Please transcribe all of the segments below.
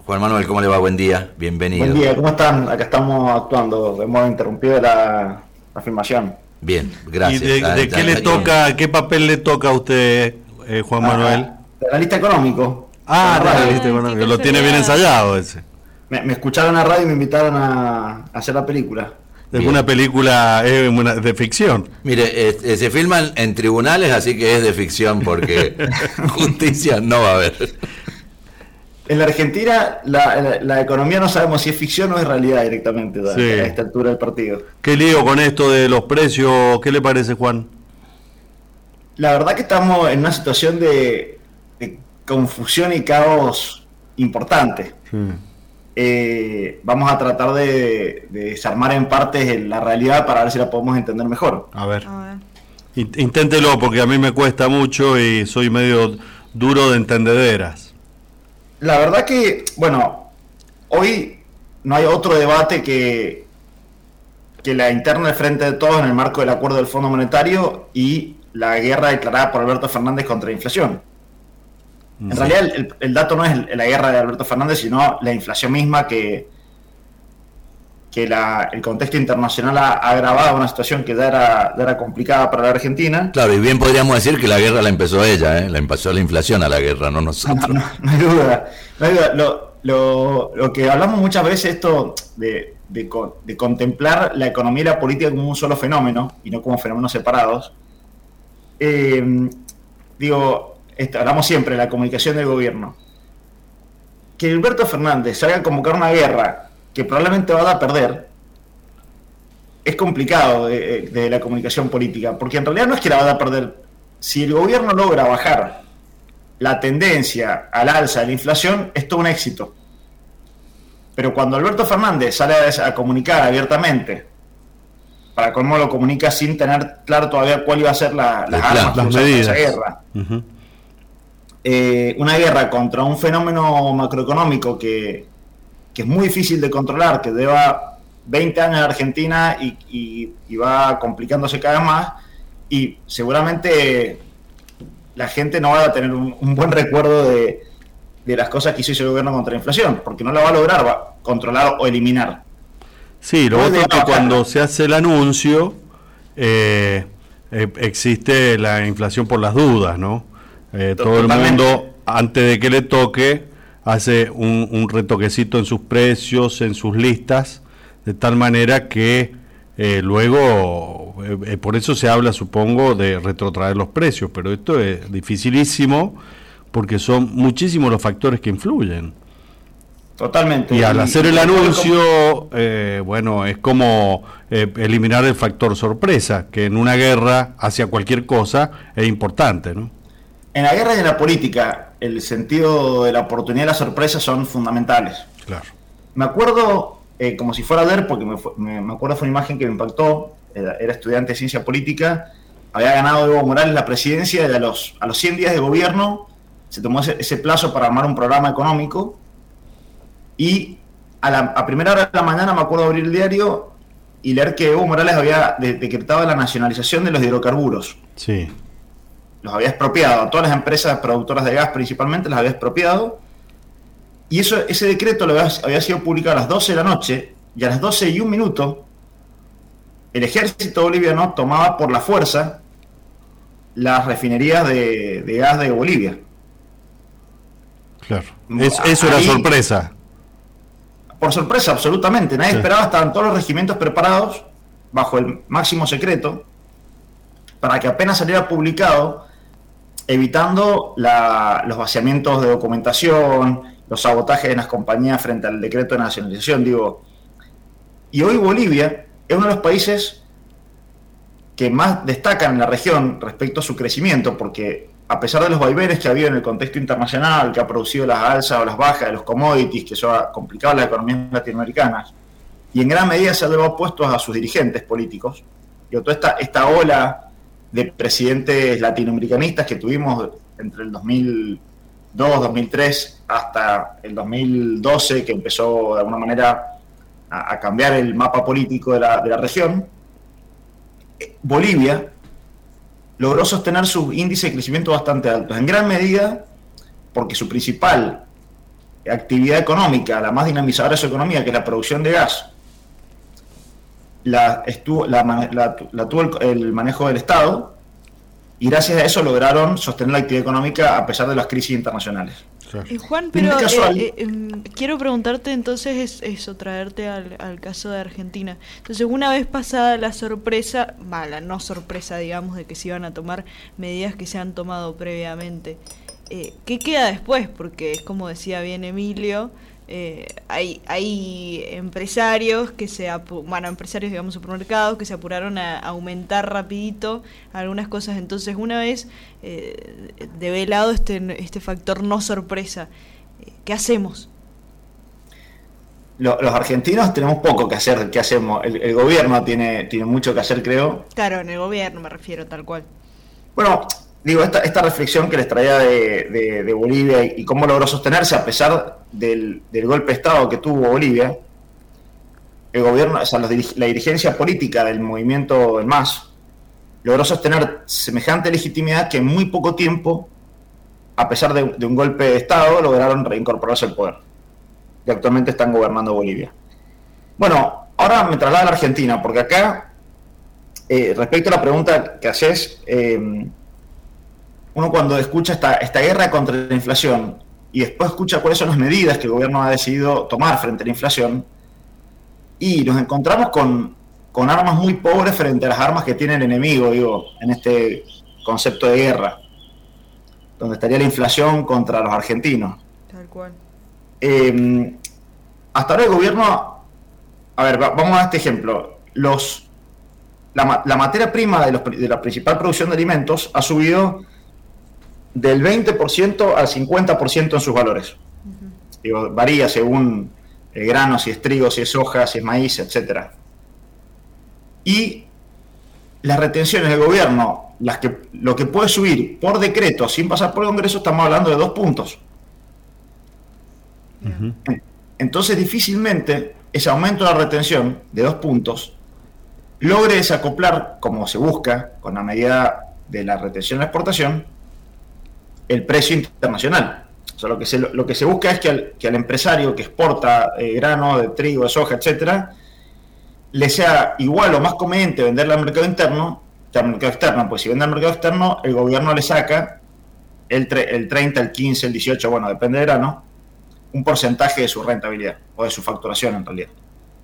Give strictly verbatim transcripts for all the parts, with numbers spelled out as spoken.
Juan Manuel, ¿cómo le va? Buen día, bienvenido. Buen día, ¿cómo están? Acá estamos actuando, hemos interrumpido la, la filmación. Bien, gracias. ¿Y de, Ya- de ya- qué le ya- toca, qué papel le toca a usted, eh, Juan Manuel? Ah, de analista económico. Ah, En la radio. realista económico, lo tiene bien ensayado ese. Me, me escucharon en la radio y me invitaron a, a hacer la película. Es Bien. una película eh, una- de ficción. Mire, eh, eh, se filman en tribunales, así que es de ficción porque justicia no va a haber. En la Argentina, la, la, la economía no sabemos si es ficción o es realidad directamente a, Sí. a esta altura del partido. ¿Qué lío con esto de los precios? ¿Qué le parece, Juan? La verdad que estamos en una situación de, de confusión y caos importante. Eh, vamos a tratar de, de desarmar en partes la realidad para ver si la podemos entender mejor. A ver, A ver. in- inténtelo porque a mí me cuesta mucho y soy medio duro de entendederas. La verdad que, bueno, hoy no hay otro debate que, que la interna del Frente de Todos en el marco del acuerdo del Fondo Monetario y la guerra declarada por Alberto Fernández contra la inflación. En Sí. realidad el, el- el dato no es el- la guerra de Alberto Fernández, sino la inflación misma que, que la- el contexto internacional ha, ha agravado una situación que ya era, ya era complicada para la Argentina. Claro, y bien podríamos decir que la guerra la empezó ella, ¿eh? La empezó la inflación a la guerra, no No, nosotros. no, no hay duda. No hay duda. Lo, lo- lo que hablamos muchas veces, esto de, de co- de contemplar la economía y la política como un solo fenómeno y no como fenómenos separados. Eh, digo, esto, hablamos siempre de la comunicación del gobierno. Que Alberto Fernández salga a convocar una guerra que probablemente va a perder es complicado de, de la comunicación política, porque en realidad no es que la va a perder. Si el gobierno logra bajar la tendencia al alza de la inflación, es todo un éxito. Pero cuando Alberto Fernández sale a, a comunicar abiertamente, para cómo lo comunica sin tener claro todavía cuál iba a ser la, las Claro, armas que las usa para medidas. esa guerra, Ujú. eh, una guerra contra un fenómeno macroeconómico que, que es muy difícil de controlar, que lleva veinte años en Argentina y, y, y va complicándose cada vez más, y seguramente la gente no va a tener un, un buen recuerdo de, de las cosas que hizo ese gobierno contra la inflación, porque no la va a lograr va a controlar o eliminar. Sí, lo Puede otro es que bajar. cuando se hace el anuncio eh, eh, existe la inflación por las dudas, ¿no? Eh, todo el Totalmente. mundo, antes de que le toque, hace un, un retoquecito en sus precios, en sus listas, de tal manera que eh, luego, eh, eh, por eso se habla, supongo, de retrotraer los precios, pero esto es dificilísimo porque son muchísimos los factores que influyen. Totalmente. Y al hacer el y- anuncio, eh, bueno, es como eh, eliminar el factor sorpresa, que en una guerra hacia cualquier cosa es importante, ¿no? En la guerra y en la política, el sentido de la oportunidad y la sorpresa son fundamentales. Claro. Me acuerdo, eh, como si fuera ayer, porque me, fue- me, me acuerdo fue una imagen que me impactó, era, era estudiante de ciencia política, había ganado Evo Morales la presidencia y a los, a los cien días de gobierno se tomó ese, ese plazo para armar un programa económico y a, la, a primera hora de la mañana me acuerdo abrir el diario y leer que Evo Morales había de- decretado la nacionalización de los hidrocarburos. Sí. Los había expropiado, a todas las empresas productoras de gas principalmente las había expropiado, y eso, ese decreto lo había, había sido publicado a las doce de la noche, y a las doce y un minuto el ejército boliviano tomaba por la fuerza las refinerías de, de gas de Bolivia. Claro. Es, eso era Ahí- sorpresa. Por sorpresa, absolutamente, nadie Sí. esperaba, estaban todos los regimientos preparados bajo el máximo secreto para que apenas saliera publicado, evitando la- los vaciamientos de documentación, los sabotajes en las compañías frente al decreto de nacionalización, digo. Y hoy Bolivia es uno de los países que más destacan en la región respecto a su crecimiento, porque a pesar de los vaivenes que ha habido en el contexto internacional, que ha producido las alzas o las bajas de los commodities, que eso ha complicado las economías latinoamericanas, y en gran medida se ha llevado puestos a sus dirigentes políticos, y toda esta, esta ola de presidentes latinoamericanistas que tuvimos entre el dos mil dos, dos mil tres hasta el dos mil doce, que empezó de alguna manera a, a cambiar el mapa político de la, de la región, Bolivia logró sostener sus índices de crecimiento bastante altos, en gran medida porque su principal actividad económica, la más dinamizadora de su economía, que es la producción de gas, la, estuvo, la, la, la tuvo el, el manejo del Estado, y gracias a eso lograron sostener la actividad económica a pesar de las crisis internacionales. Eh, Juan, pero eh, eh, eh, quiero preguntarte entonces es, eso, traerte al, al caso de Argentina. Entonces, una vez pasada la sorpresa, mala, no sorpresa, digamos, de que se iban a tomar medidas que se han tomado previamente, eh, ¿qué queda después? Porque es como decía bien Emilio, eh, hay, hay empresarios que se, apu- bueno, empresarios, digamos, supermercados que se apuraron a aumentar rapidito algunas cosas. Entonces, una vez eh, develado este, este factor no sorpresa, ¿qué hacemos? Los argentinos tenemos poco que hacer. ¿Qué hacemos? El, el gobierno tiene, tiene mucho que hacer, creo. Claro, en el gobierno me refiero, tal cual. Bueno, digo, esta, esta reflexión que les traía de, de, de Bolivia y, y cómo logró sostenerse a pesar del, del golpe de Estado que tuvo Bolivia, el gobierno, o sea, los, la dirigencia política del movimiento del M A S logró sostener semejante legitimidad que en muy poco tiempo, a pesar de, de un golpe de Estado, lograron reincorporarse al poder. Y actualmente están gobernando Bolivia. Bueno, ahora me traslado a la Argentina, porque acá, eh, respecto a la pregunta que haces, eh, uno cuando escucha esta, esta guerra contra la inflación y después escucha cuáles son las medidas que el gobierno ha decidido tomar frente a la inflación, y nos encontramos con, con armas muy pobres frente a las armas que tiene el enemigo, digo, en este concepto de guerra, donde estaría la inflación contra los argentinos. Tal cual. Eh, hasta ahora el gobierno, a ver, vamos a este ejemplo, los, la, la materia prima de, los, de la principal producción de alimentos ha subido del veinte por ciento al cincuenta por ciento en sus valores. Uh-huh. Digo, varía según el grano, si es trigo, si es soja, si es maíz, etcétera. Y las retenciones del gobierno, las que, lo que puede subir por decreto sin pasar por el Congreso, estamos hablando de dos puntos. Uh-huh. Entonces difícilmente ese aumento de la retención de dos puntos logre desacoplar, como se busca con la medida de la retención de la exportación, el precio internacional. O sea, lo que se, lo que se busca es que al, que al empresario que exporta eh, grano, de trigo, de soja, etcétera, le sea igual o más conveniente venderle al mercado interno que al mercado externo. Pues si vende al mercado externo, el gobierno le saca el, tre- el treinta, el quince, el dieciocho, bueno, depende del grano, un porcentaje de su rentabilidad, o de su facturación en realidad.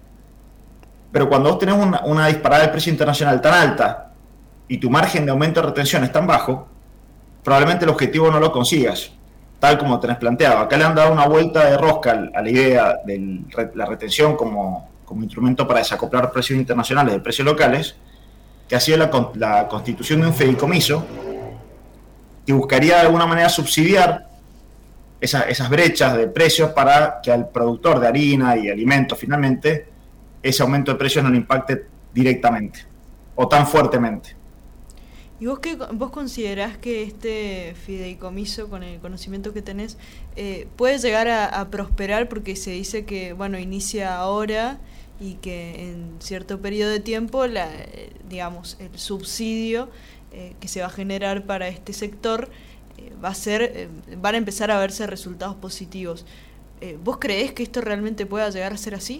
Pero cuando vos tenés una, una disparada de precio internacional tan alta y tu margen de aumento de retención es tan bajo, probablemente el objetivo no lo consigas, tal como tenés planteado. Acá le han dado una vuelta de rosca a la idea de la retención como, como instrumento para desacoplar precios internacionales de precios locales, que ha sido la, la constitución de un fideicomiso que buscaría de alguna manera subsidiar Esa, esas brechas de precios para que al productor de harina y alimentos finalmente ese aumento de precios no le impacte directamente o tan fuertemente. ¿Y vos qué, vos considerás que este fideicomiso, con el conocimiento que tenés, eh, puede llegar a, a prosperar? Porque se dice que, bueno, inicia ahora y que en cierto periodo de tiempo, la, digamos, el subsidio eh, que se va a generar para este sector va a ser, eh, van a empezar a verse resultados positivos. Eh, ¿Vos creés que esto realmente pueda llegar a ser así?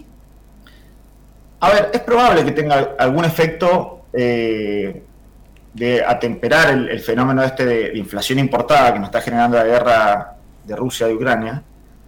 A ver, es probable que tenga algún efecto eh, de atemperar el, el fenómeno este de, de inflación importada que nos está generando la guerra de Rusia y Ucrania,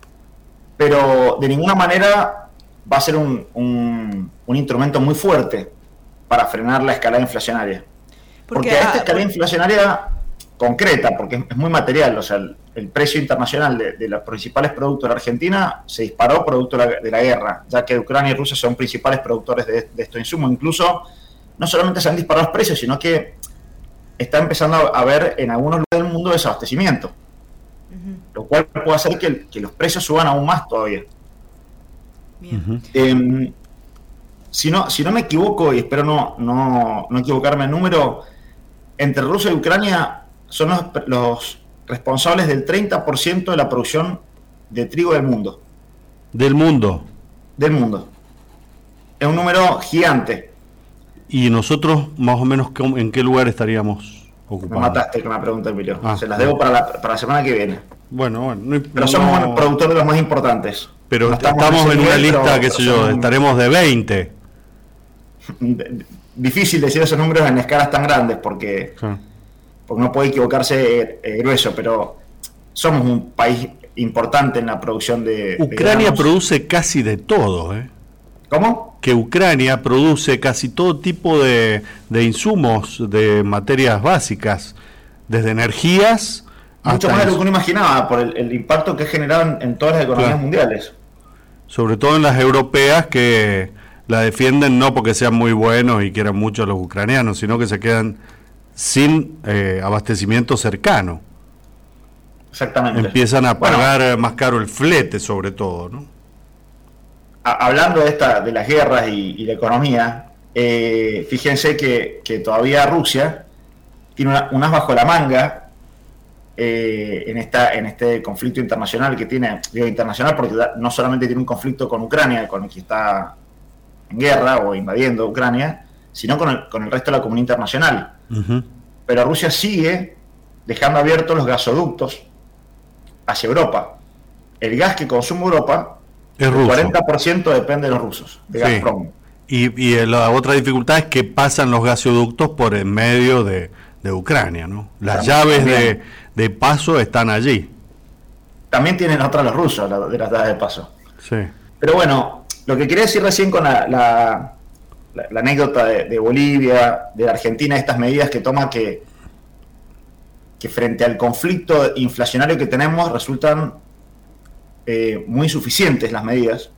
pero de ninguna manera va a ser un, un, un instrumento muy fuerte para frenar la escalada inflacionaria. Porque, porque a esta escalada por... inflacionaria concreta, porque es muy material, o sea, el, el precio internacional de, de los principales productos de la Argentina se disparó producto de la, de la guerra, ya que Ucrania y Rusia son principales productores de, de estos insumos. Incluso, no solamente se han disparado los precios, sino que está empezando a haber en algunos lugares del mundo desabastecimiento, uh-huh. lo cual puede hacer que, que los precios suban aún más todavía. Uh-huh. Eh, si, no, si no me equivoco, y espero no, no, no equivocarme el número, entre Rusia y Ucrania son los, los responsables del treinta por ciento de la producción de trigo del mundo. ¿Del mundo? Del mundo. Es un número gigante. ¿Y nosotros, más o menos, en qué lugar estaríamos ocupados? Me mataste con la pregunta, Emilio. Ah, Se las debo para la, para la semana que viene. Bueno, bueno. No, pero somos no, un productor de los más importantes. Pero no estamos, estamos en, en una nivel, lista, pero, qué sé yo, un... estaremos de veinte. Difícil decir esos números en escalas tan grandes porque, sí. porque no puede equivocarse eh, grueso, pero somos un país importante en la producción de... Ucrania de produce casi de todo, ¿eh? ¿Cómo? Que Ucrania produce casi todo tipo de, de insumos, de materias básicas, desde energías... Mucho más de lo que uno imaginaba, por el, el impacto que ha generado en, en todas las economías claro. mundiales. Sobre todo en las europeas, que la defienden no porque sean muy buenos y quieran mucho a los ucranianos, sino que se quedan sin eh, abastecimiento cercano. Exactamente. Empiezan a pagar bueno, más caro el flete, sobre todo, ¿no? A, hablando de esta de las guerras y, y la economía, eh, fíjense que, que todavía Rusia tiene una, unas bajo la manga eh, en esta en este conflicto internacional que tiene, digo internacional porque no solamente tiene un conflicto con Ucrania, con el que está en guerra o invadiendo Ucrania, sino con el, con el resto de la comunidad internacional. Uh-huh. Pero Rusia sigue dejando abiertos los gasoductos hacia Europa. El gas que consume Europa, es el ruso. cuarenta por ciento depende de los rusos, de sí. Gazprom. Y, y la otra dificultad es que pasan los gasoductos por en medio de, de Ucrania, ¿no? Las también, llaves de, de paso están allí. También tienen otras los rusos, la, de las llaves de paso. Sí. Pero bueno, lo que quería decir recién con la, la, la, la anécdota de, de Bolivia, de Argentina, estas medidas que toma que, que frente al conflicto inflacionario que tenemos resultan eh, muy insuficientes las medidas.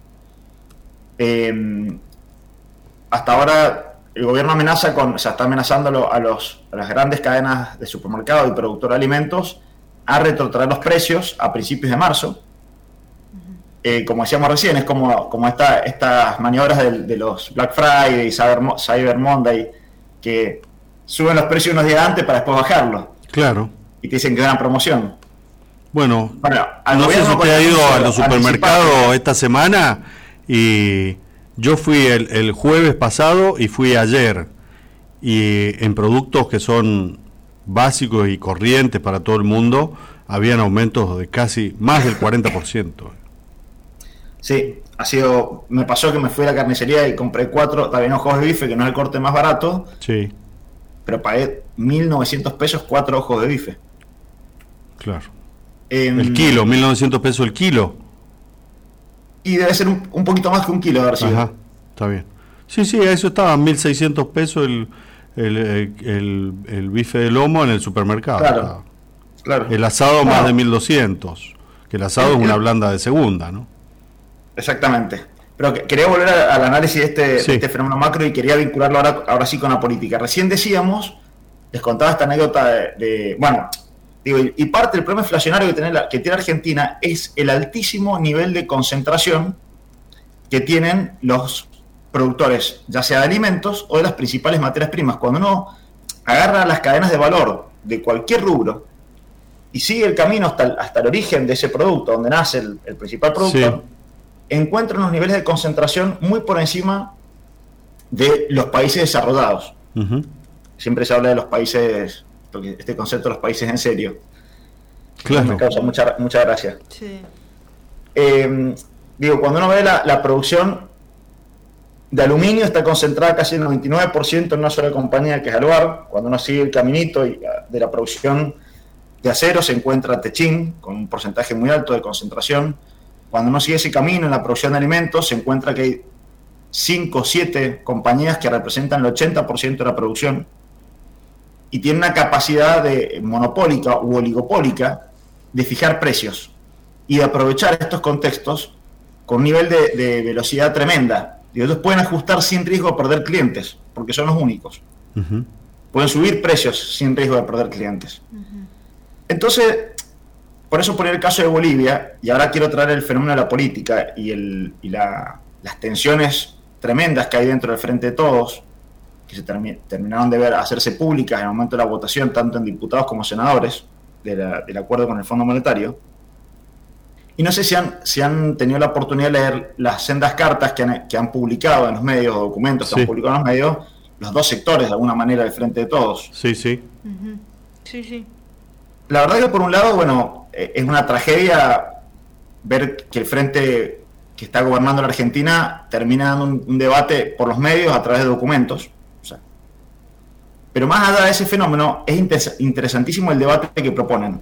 Eh, hasta ahora el gobierno amenaza con, o sea, está amenazando a, los, a las grandes cadenas de supermercados y productores de alimentos a retrotraer los precios a principios de marzo. Eh, como decíamos recién, es como, como esta, estas maniobras de, de los Black Friday y Cyber, Cyber Monday, que suben los precios unos días antes para después bajarlos. Claro. Y te dicen que es una promoción. Bueno, bueno no sé si usted ha ido a los supermercados esta semana, y yo fui el, el jueves pasado y fui ayer, y en productos que son básicos y corrientes para todo el mundo, habían aumentos de casi más del cuarenta por ciento. Sí, ha sido, me pasó que me fui a la carnicería y compré cuatro, también ojos de bife, que no es el corte más barato, sí, pero pagué mil novecientos pesos cuatro ojos de bife. Claro. Eh, el kilo, mil novecientos pesos el kilo. Y debe ser un, un poquito más que un kilo, a ver si. Ajá, está bien. Sí, sí, eso estaba mil seiscientos pesos el, el, el, el, el bife de lomo en el supermercado. Claro, claro. El asado claro. Más de mil doscientos, que el asado el, es una blanda de segunda, ¿no? Exactamente. Pero que, quería volver a, al análisis de este, sí. de este fenómeno macro y quería vincularlo ahora, ahora sí con la política. Recién decíamos, les contaba esta anécdota de, de bueno, digo, y, y parte del problema inflacionario que tiene, la, que tiene Argentina es el altísimo nivel de concentración que tienen los productores, ya sea de alimentos o de las principales materias primas. Cuando uno agarra las cadenas de valor de cualquier rubro y sigue el camino hasta el, hasta el origen de ese producto, donde nace el, el principal productor, sí. encuentra unos niveles de concentración muy por encima de los países desarrollados. Uh-huh. Siempre se habla de los países, porque este concepto de los países en serio. Claro. Me causa mucha, mucha gracia. Sí. Eh, digo, cuando uno ve la, la producción de aluminio, está concentrada casi el noventa y nueve por ciento en una sola compañía, que es Aluar. Cuando uno sigue el caminito y, de la producción de acero, se encuentra Techin, con un porcentaje muy alto de concentración. Cuando uno sigue ese camino en la producción de alimentos, se encuentra que hay cinco o siete compañías que representan el ochenta por ciento de la producción y tienen una capacidad de monopólica u oligopólica de fijar precios y de aprovechar estos contextos con un nivel de, de velocidad tremenda. Y ellos pueden ajustar sin riesgo de perder clientes, porque son los únicos. Uh-huh. Pueden subir precios sin riesgo de perder clientes. Uh-huh. Entonces, por eso poner el caso de Bolivia, y ahora quiero traer el fenómeno de la política y, el, y la, las tensiones tremendas que hay dentro del Frente de Todos, que se termi- terminaron de ver hacerse públicas en el momento de la votación, tanto en diputados como senadores, de la, del acuerdo con el Fondo Monetario. Y no sé si han, si han tenido la oportunidad de leer las sendas cartas que han, que han publicado en los medios, o documentos que sí. han publicado en los medios, los dos sectores, de alguna manera, del Frente de Todos. Sí, sí. Uh-huh. Sí, sí. La verdad que, por un lado, bueno, eh, es una tragedia ver que el frente que está gobernando la Argentina termina dando un, un debate por los medios a través de documentos. O sea, pero más allá de ese fenómeno, es inter- interesantísimo el debate que proponen.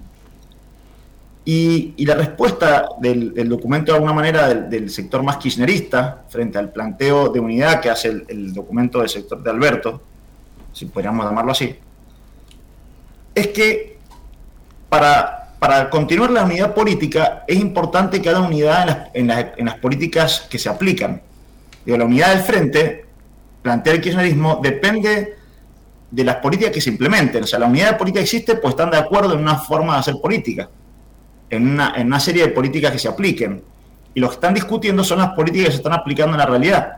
Y, y la respuesta del, del documento, de alguna manera, del, del sector más kirchnerista, frente al planteo de unidad que hace el, el documento del sector de Alberto, si podríamos llamarlo así, es que para, para continuar la unidad política es importante que haya unidad en las, en las, en las políticas que se aplican. Digo, la unidad del frente, plantea el kirchnerismo, depende de las políticas que se implementen. O sea, la unidad de política existe, pues están de acuerdo en una forma de hacer política, en una, en una serie de políticas que se apliquen. Y lo que están discutiendo son las políticas que se están aplicando en la realidad.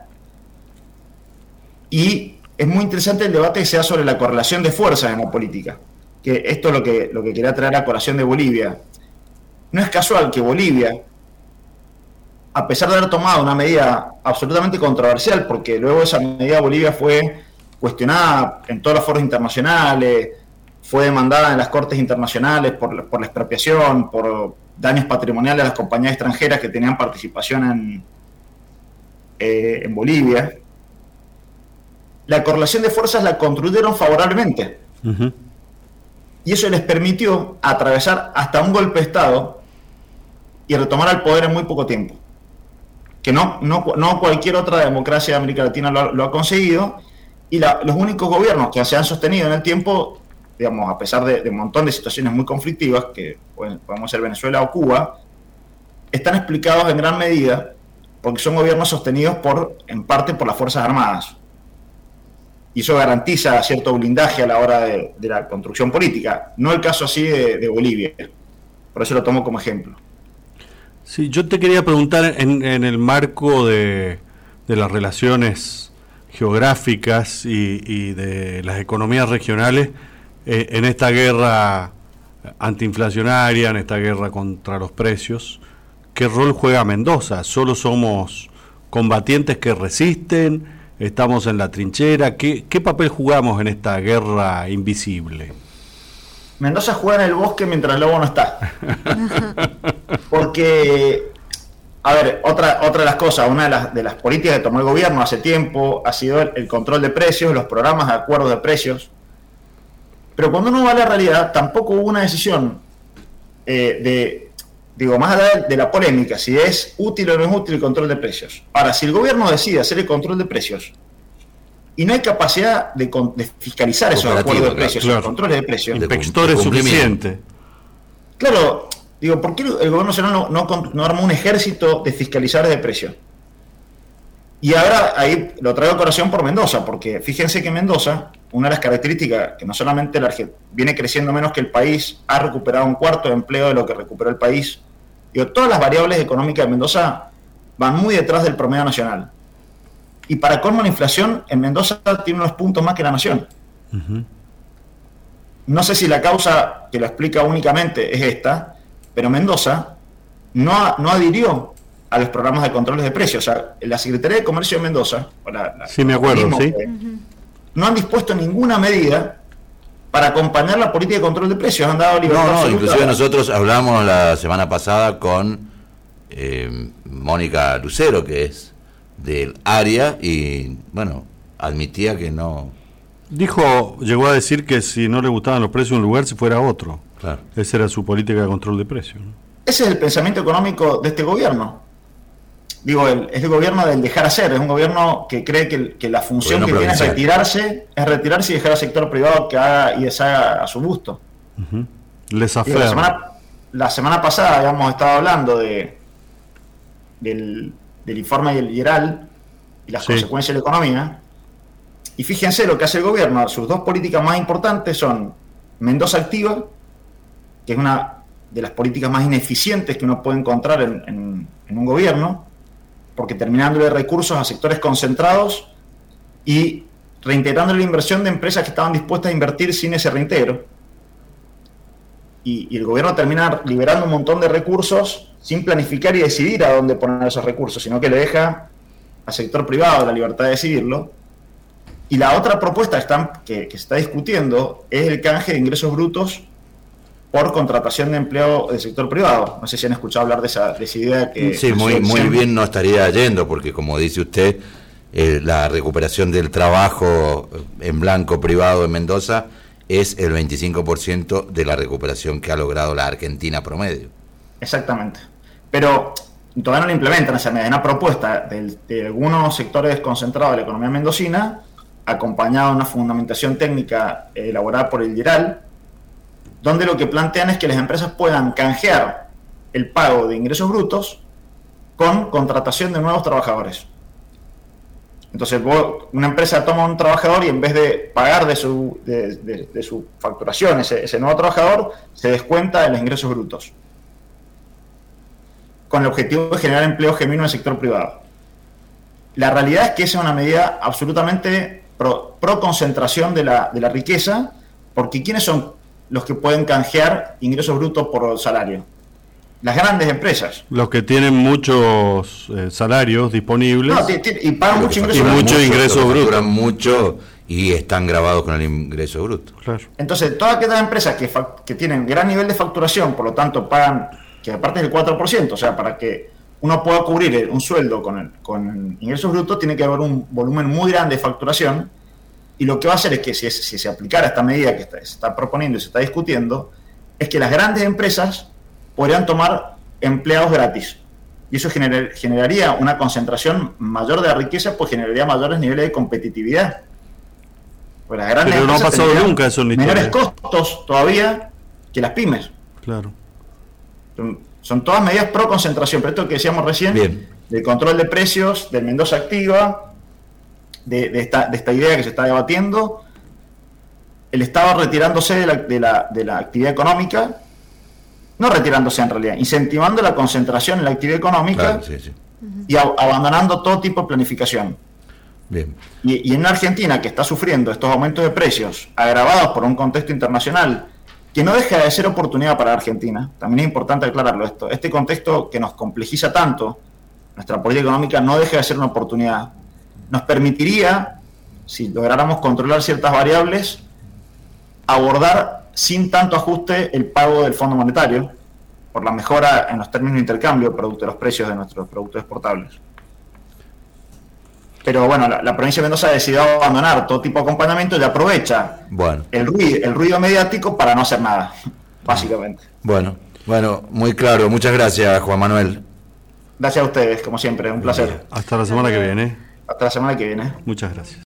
Y es muy interesante el debate que se da sobre la correlación de fuerzas en la política. Que esto es lo que, lo que quería traer a colación de Bolivia. No es casual que Bolivia, a pesar de haber tomado una medida absolutamente controversial, porque luego esa medida Bolivia fue cuestionada en todos los foros internacionales, fue demandada en las cortes internacionales por, por la expropiación, por daños patrimoniales a las compañías extranjeras que tenían participación en, eh, en Bolivia. La correlación de fuerzas la construyeron favorablemente. Uh-huh. Y eso les permitió atravesar hasta un golpe de Estado y retomar el poder en muy poco tiempo. Que no, no, no cualquier otra democracia de América Latina lo, lo ha conseguido, y la, los únicos gobiernos que se han sostenido en el tiempo, digamos, a pesar de, de un montón de situaciones muy conflictivas, que podemos ser Venezuela o Cuba, están explicados en gran medida porque son gobiernos sostenidos por, en parte por las Fuerzas Armadas. Y eso garantiza cierto blindaje a la hora de, de la construcción política. No el caso así de, de Bolivia. Por eso lo tomo como ejemplo. Sí, yo te quería preguntar en, en el marco de, de las relaciones geográficas y, y de las economías regionales, eh, en esta guerra antiinflacionaria, en esta guerra contra los precios, ¿qué rol juega Mendoza? ¿Solo somos combatientes que resisten? ¿Estamos en la trinchera? ¿Qué, qué papel jugamos en esta guerra invisible? Mendoza juega en el bosque mientras el lobo no está. Porque, a ver, otra, otra de las cosas, una de las, de las políticas que tomó el gobierno hace tiempo ha sido el, el control de precios, los programas de acuerdos de precios. Pero cuando uno va a la realidad, tampoco hubo una decisión eh, de, digo, más allá de, de la polémica, si es útil o no es útil el control de precios. Ahora, si el gobierno decide hacer el control de precios y no hay capacidad de, de fiscalizar esos acuerdos de precios, claro, esos controles de precios, inspectores suficientes. Claro, digo, ¿por qué el gobierno nacional no, no, no armó un ejército de fiscalizadores de precios? Y ahora ahí lo traigo a colación por Mendoza, porque fíjense que Mendoza, una de las características que no solamente la Argentina viene creciendo menos que el país, ha recuperado un cuarto de empleo de lo que recuperó el país. Digo, todas las variables económicas de Mendoza van muy detrás del promedio nacional. Y para colmo la inflación en Mendoza tiene unos puntos más que la nación. Uh-huh. No sé si la causa que lo explica únicamente es esta, pero Mendoza no, no adhirió a los programas de controles de precios. O sea, la Secretaría de Comercio de Mendoza, o la, la, sí, me acuerdo, ¿sí? Que, uh-huh. no han dispuesto ninguna medida para acompañar la política de control de precios. Han dado libertad no, no, absoluta. Inclusive nosotros hablamos la semana pasada con eh, Mónica Lucero, que es del área, y bueno, admitía que no. Dijo, llegó a decir que si no le gustaban los precios de un lugar, si fuera otro. Claro. Esa era su política de control de precios, ¿no? Ese es el pensamiento económico de este gobierno. Digo, el, es el gobierno del dejar hacer, es un gobierno que cree que, que la función gobierno que provincial. tiene es retirarse, es retirarse y dejar al sector privado que haga y deshaga a su gusto. Uh-huh. Les Digo, la, semana, la semana pasada habíamos estado hablando de del, del informe del IERAL y las sí. consecuencias de la economía, y fíjense lo que hace el gobierno. Sus dos políticas más importantes son Mendoza Activa, que es una de las políticas más ineficientes que uno puede encontrar en, en, en un gobierno, porque terminándole recursos a sectores concentrados y reintegrando la inversión de empresas que estaban dispuestas a invertir sin ese reintegro. Y, y el gobierno termina liberando un montón de recursos sin planificar y decidir a dónde poner esos recursos, sino que le deja al sector privado la libertad de decidirlo. Y la otra propuesta que, están, que, que se está discutiendo es el canje de ingresos brutos por contratación de empleo del sector privado. No sé si han escuchado hablar de esa, de esa idea que... Sí, muy, muy bien no estaría yendo, porque como dice usted, eh, la recuperación del trabajo en blanco privado en Mendoza es el veinticinco por ciento de la recuperación que ha logrado la Argentina promedio. Exactamente. Pero todavía no la implementan esa medida. Una propuesta de, de algunos sectores concentrados de la economía mendocina, acompañada de una fundamentación técnica eh, elaborada por el IERAL, donde lo que plantean es que las empresas puedan canjear el pago de ingresos brutos con contratación de nuevos trabajadores. Entonces, vos, una empresa toma un trabajador y en vez de pagar de su, de, de, de su facturación ese, ese nuevo trabajador, se descuenta de los ingresos brutos, con el objetivo de generar empleo genuino en el sector privado. La realidad es que esa es una medida absolutamente pro, pro concentración de la, de la riqueza, porque ¿quiénes son los que pueden canjear ingresos brutos por salario? Las grandes empresas. Los que tienen muchos eh, salarios disponibles. No, t- t- y pagan mucho ingreso y bruto. mucho ingreso bruto. mucho y están grabados con el ingreso bruto. Claro. Entonces, todas aquellas empresas que, fa- que tienen gran nivel de facturación, por lo tanto pagan, que aparte es el cuatro por ciento, o sea, para que uno pueda cubrir un sueldo con, el, con ingresos brutos, tiene que haber un volumen muy grande de facturación. Y lo que va a hacer es que si, es, si se aplicara esta medida que está, se está proponiendo y se está discutiendo, es que las grandes empresas podrían tomar empleados gratis. Y eso gener, generaría una concentración mayor de la riqueza, pues generaría mayores niveles de competitividad. Pues las grandes Pero no ha pasado nunca eso en la menores historia. costos todavía que las pymes. Claro. Son, son todas medidas pro concentración, pero esto que decíamos recién, Bien. del control de precios, del Mendoza Activa, de, de, esta, de esta idea que se está debatiendo, el Estado retirándose de la, de la, de la actividad económica, no retirándose en realidad, incentivando la concentración en la actividad económica, Claro, sí, sí. y a, abandonando todo tipo de planificación. Bien. Y, y en una Argentina que está sufriendo estos aumentos de precios agravados por un contexto internacional que no deja de ser oportunidad para Argentina, también es importante aclararlo esto, este contexto que nos complejiza tanto, nuestra política económica no deja de ser una oportunidad. Nos permitiría, si lográramos controlar ciertas variables, abordar sin tanto ajuste el pago del Fondo Monetario, por la mejora en los términos de intercambio producto de los precios de nuestros productos exportables. Pero bueno, la, la provincia de Mendoza ha decidido abandonar todo tipo de acompañamiento y aprovecha Bueno. el ruido, el ruido mediático para no hacer nada, básicamente. Bueno, bueno, muy claro. Muchas gracias, Juan Manuel. Gracias a ustedes, como siempre, un placer. Hasta la semana que viene. Hasta la semana que viene. Muchas gracias.